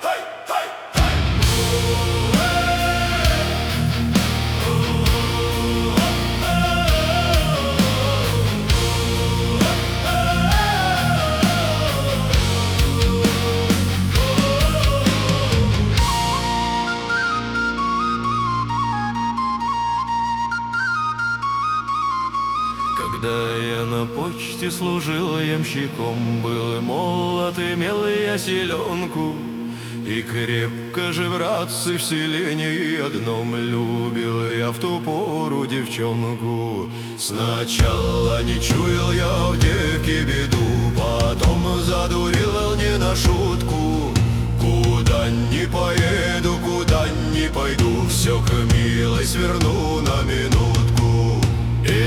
Когда я на почте служил ямщиком, был молод, имел я селенку, и крепко же, братцы, в селении одном любил я в ту пору девчонку. Сначала не чуял я в девке беду, потом задурил не на шутку. Куда ни поеду, куда ни пойду, все к милой сверну на минутку. И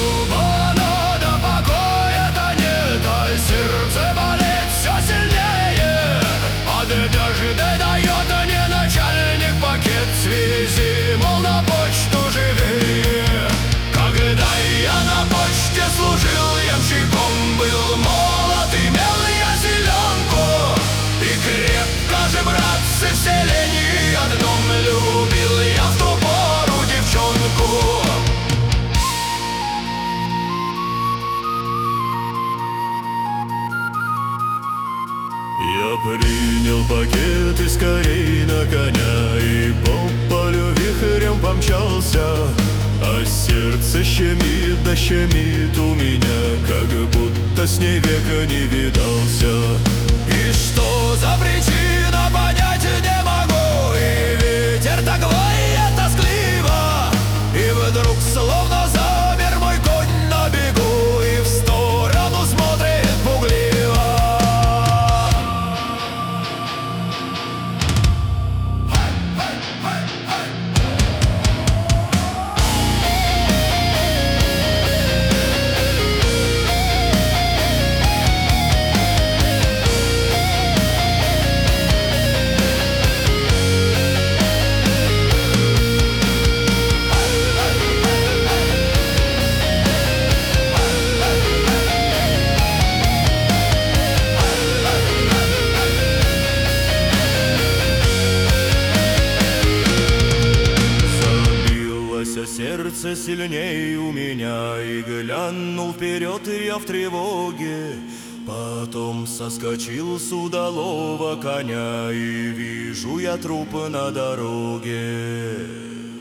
сердце болит все сильнее, от дождя дает мне начальник пакет связи, мол, на почту живее. Когда я на почте служил ямщиком, был молод, имел я селенку, и крепко же, братцы, в селении одном любил я в ту пору девчонку. Я принял пакет и скорей на коня, и по полю вихрем помчался, а сердце щемит, да щемит у меня, как будто с ней века не видался. И что за причина, понять не могу, и ветер так воет тоскливо, и вдруг словно замер мой конь на бегу, и в сторону смотрит пугливо. Сердце сильней у меня, и глянул вперед я в тревоге. Потом соскочил с удалого коня, и вижу я труп на дороге.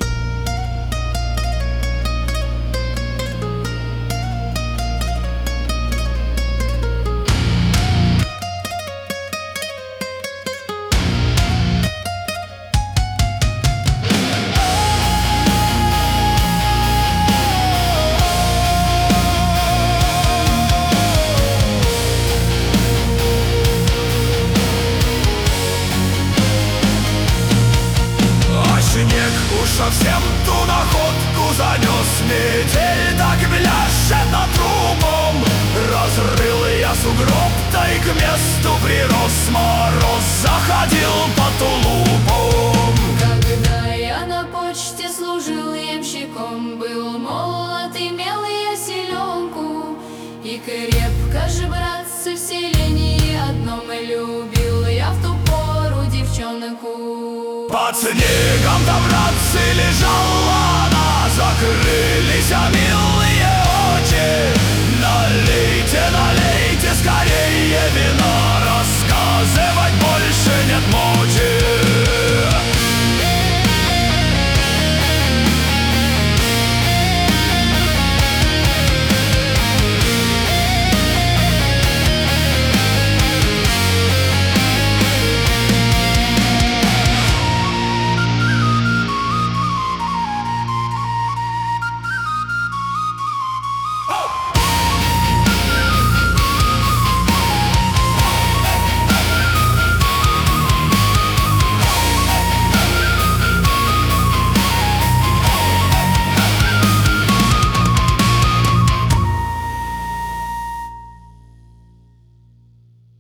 Совсем ту находку занес, метель так бляшет над трупом. Разрыл я сугроб, да и к месту прирос, мороз заходил по тулупом. Когда я на почте служил ямщиком, был молод, имел я селенку, и крепко же, братцы, в селении одном любил я в ту пору девчонку. Под снегом-то, братцы, лежала она, закрылись милые